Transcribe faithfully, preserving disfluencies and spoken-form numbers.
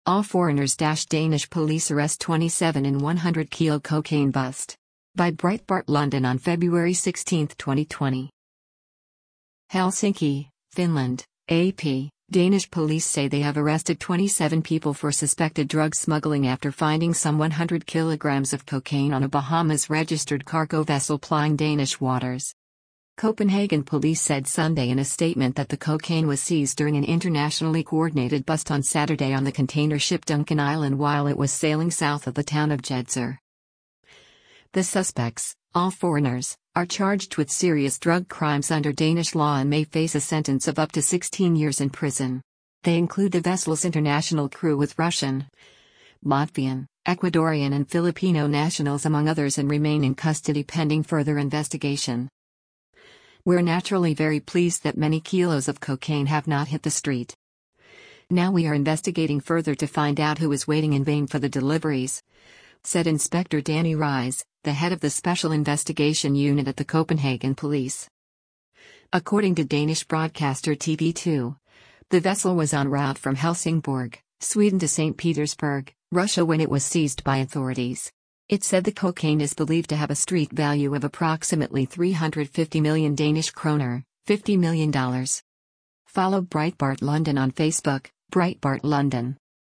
All foreigners. Danish police arrest twenty-seven in one hundred kilo cocaine bust. By Breitbart London on February sixteenth, twenty twenty. Helsinki, Finland, A P. Danish police say they have arrested twenty-seven people for suspected drug smuggling after finding some one hundred kilograms of cocaine on a Bahamas-registered cargo vessel plying Danish waters. Copenhagen police said Sunday in a statement that the cocaine was seized during an internationally coordinated bust on Saturday on the container ship Duncan Island while it was sailing south of the town of Gedser. The suspects, all foreigners, are charged with serious drug crimes under Danish law and may face a sentence of up to sixteen years in prison. They include the vessel's international crew with Russian, Latvian, Ecuadorian and Filipino nationals among others and remain in custody pending further investigation. We're naturally very pleased that many kilos of cocaine have not hit the street. Now we are investigating further to find out who is waiting in vain for the deliveries, said Inspector Danny Ries, the head of the Special Investigation Unit at the Copenhagen Police. According to Danish broadcaster T V two, the vessel was en route from Helsingborg, Sweden to Saint Petersburg, Russia when it was seized by authorities. It said the cocaine is believed to have a street value of approximately three hundred fifty million Danish kroner, fifty million dollars. Follow Breitbart London on Facebook, Breitbart London.